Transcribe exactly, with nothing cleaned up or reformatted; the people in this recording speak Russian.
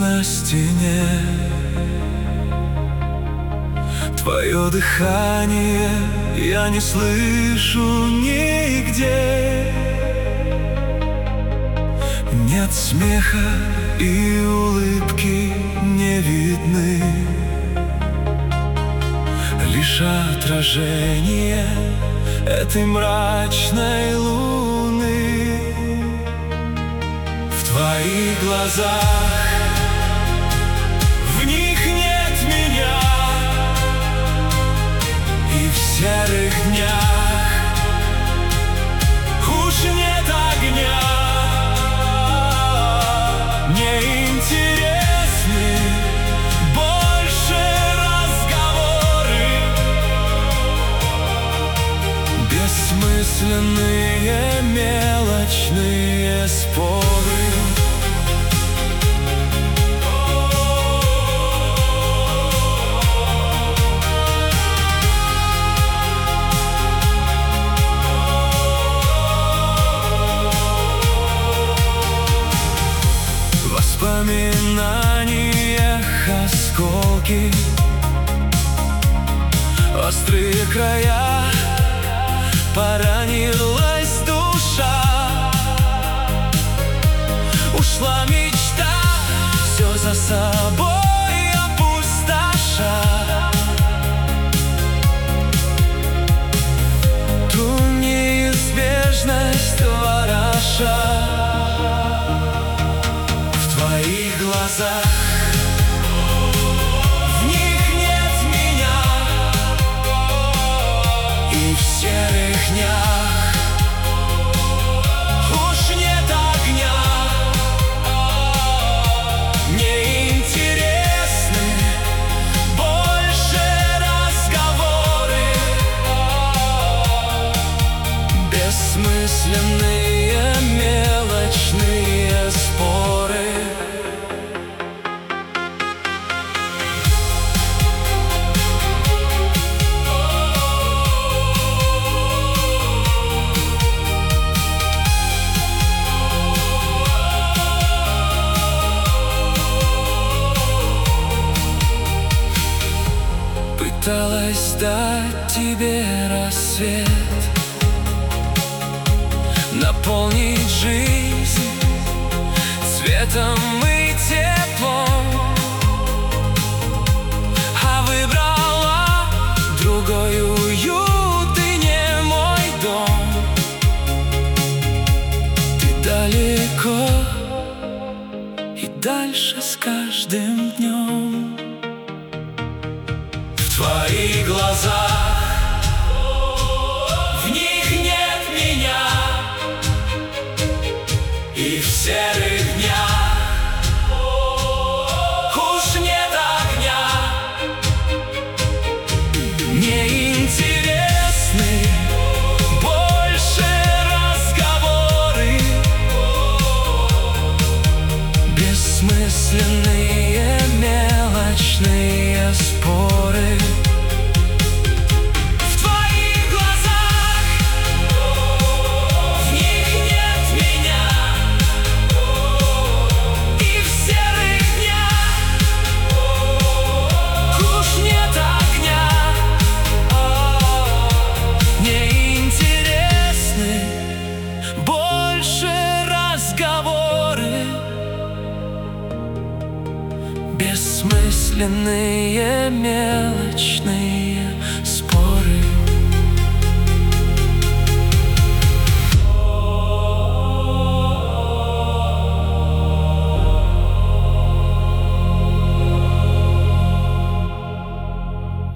на стене. Твое дыхание я не слышу нигде. Нет смеха и улыбки не видны, лишь отражение этой мрачной луны. В твоих глазах, в них нет меня, и в серых днях уж нет огня. Мне интересны больше разговоры, бессмысленные мелочные споры. В воспоминаниях осколки, острые края, поранилась душа. Ушла мечта, все за собой опустоша. Ту неизбежность вороша. В твоих глазах, в них нет меня, и в серых днях уж нет огня. Мне интересны больше разговоры, бессмысленные мелочные споры. Пыталась дать тебе рассвет, наполнить жизнь цветом и теплом, а выбрала другой уют.